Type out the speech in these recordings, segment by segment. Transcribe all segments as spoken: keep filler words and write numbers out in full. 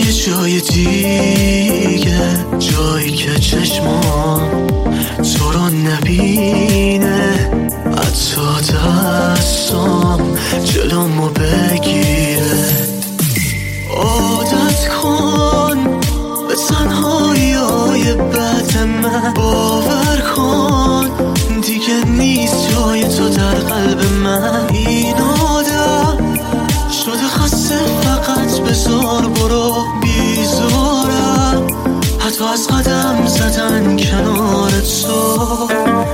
یه جای دیگه، جایی که چشمان تو رو نبینه، حتی دستام جلومو بگیره. عادت کن به تنهایی های بعد من، باور کن دیگه نیست جای تو در قلب من. این آدم شده خسته، فقط بذار برو، بیزارم حتی از قدم زدن کنار تو.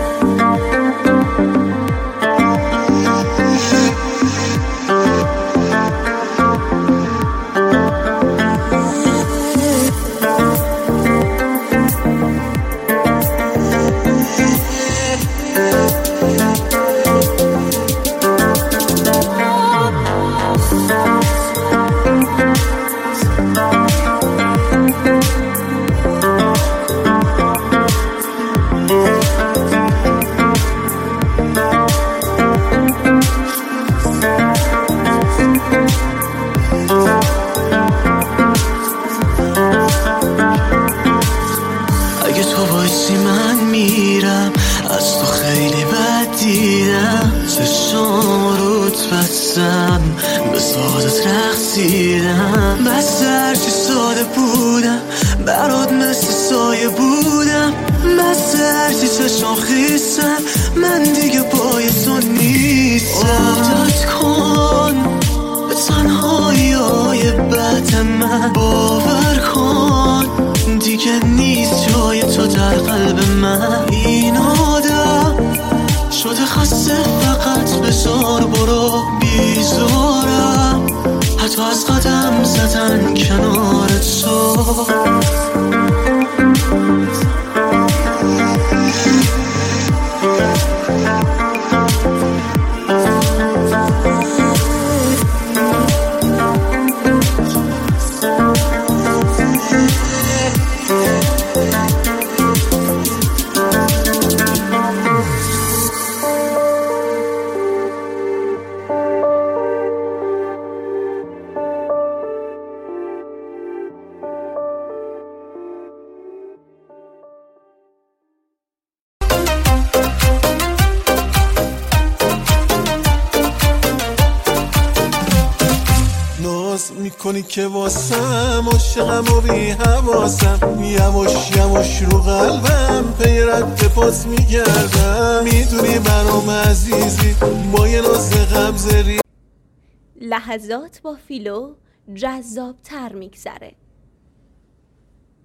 به سادت رقصیدم، بس هرچی ساده بودم برات مثل سایه بودم، بس هرچی چشم خیستم من دیگه پای تو نیستم. عادت کن به تنهایی های بعد من، باور کن دیگه نیست جای تو در قلب من. این آدم شده خسته، فقط بذار برو، بیزارم حتی از قدم زدن کنار تو. میکنی که واسم عاشقم و بی حواسم، یواش یواش رو قلبم پی رد پاس میگردم. میدونی برام عزیزی با یه ناز غمزه. لحظات با فیلو جذاب تر میگذره.